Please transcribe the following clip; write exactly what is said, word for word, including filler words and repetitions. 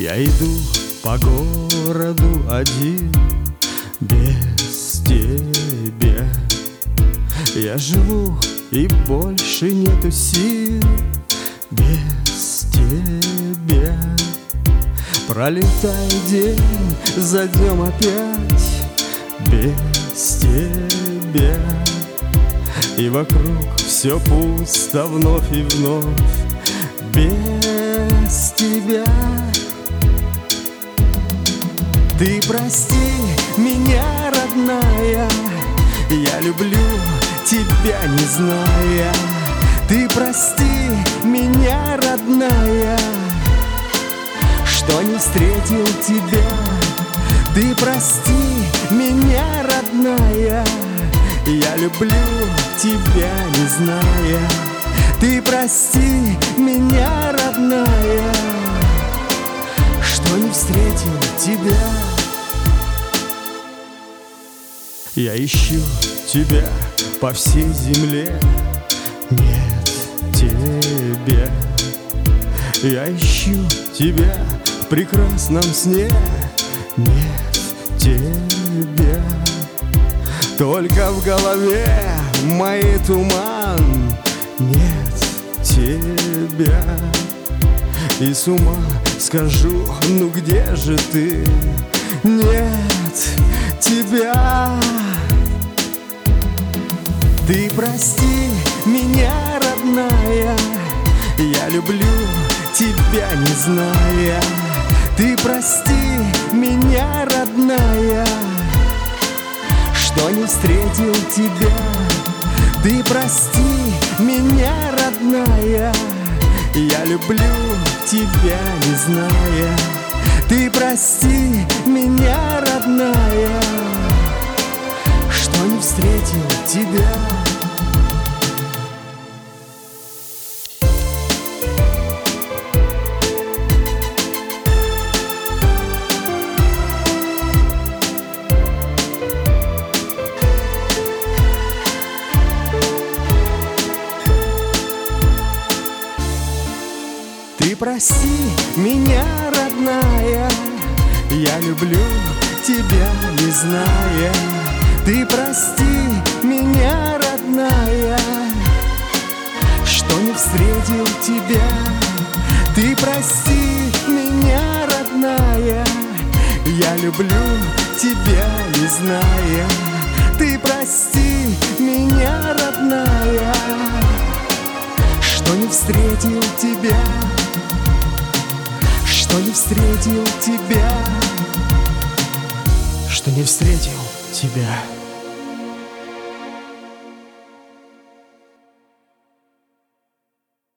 Я иду по городу один, без тебя. Я живу, и больше нету сил без тебя. Пролетает день за днем опять без тебя. И вокруг все пусто вновь и вновь без тебя. Ты прости меня, родная, я люблю тебя, не зная. Ты прости меня, родная, что не встретил тебя. Ты прости меня, родная, я люблю тебя, не зная. Ты прости меня, родная, что не встретил тебя. Я ищу тебя по всей земле, нет тебя. Я ищу тебя в прекрасном сне, нет тебя. Только в голове моей туман, нет тебя. И с ума скажу, ну где же ты? Нет тебя. Ты прости меня, родная, я люблю тебя, не зная. Ты прости меня, родная, что не встретил тебя. Ты прости меня, родная, я люблю тебя, не зная. Ты прости меня, родная, что не встретил тебя. Ты прости меня, родная, я люблю тебя, не зная. Ты прости меня, родная, что не встретил тебя. Ты прости меня, родная, я люблю тебя, не зная. Ты прости меня, родная, что не встретил тебя. Что не встретил тебя, что не встретил тебя.